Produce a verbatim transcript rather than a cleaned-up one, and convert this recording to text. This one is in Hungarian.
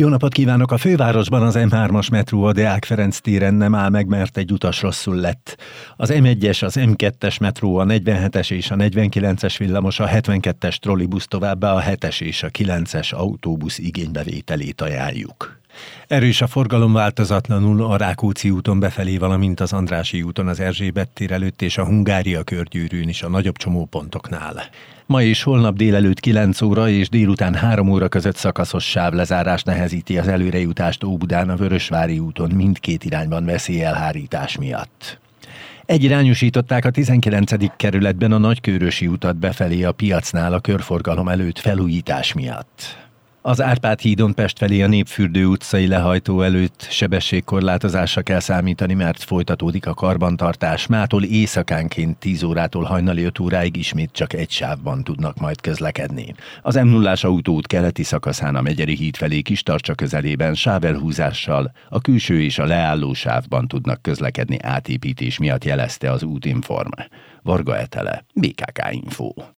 Jó napot kívánok! A fővárosban az em hármas metró a Deák Ferenc téren nem áll meg, mert egy utas rosszul lett. Az em egyes, az em kettes metró, a negyvenhetes és a negyvenkilences villamos, a hetvenkettes trollibusz, továbbá a hetes és a kilences autóbusz igénybevételét ajánljuk. Erős a forgalom, változatlanul a Rákóczi úton befelé, valamint az Andrássy úton az Erzsébet tér előtt és a Hungária körgyűrűn is a nagyobb csomópontoknál. Ma és holnap délelőtt kilenc óra és délután három óra között szakaszos sávlezárás nehezíti az előrejutást Óbudán a Vörösvári úton mindkét irányban veszélyelhárítás miatt. Egyirányosították a tizenkilencedik kerületben a Nagykőrösi utat befelé a piacnál a körforgalom előtt felújítás miatt. Az Árpád hídon Pest felé a Népfürdő utcai lehajtó előtt sebességkorlátozásra kell számítani, mert folytatódik a karbantartás. Mától éjszakánként tíz órától hajnali öt óráig ismét csak egy sávban tudnak majd közlekedni. Az em nullás autóút keleti szakaszán a Megyeri híd felé Kistarcsa közelében sávelhúzással a külső és a leálló sávban tudnak közlekedni átépítés miatt, jelezte az Útinform. Varga Etele, bé ká ká Info.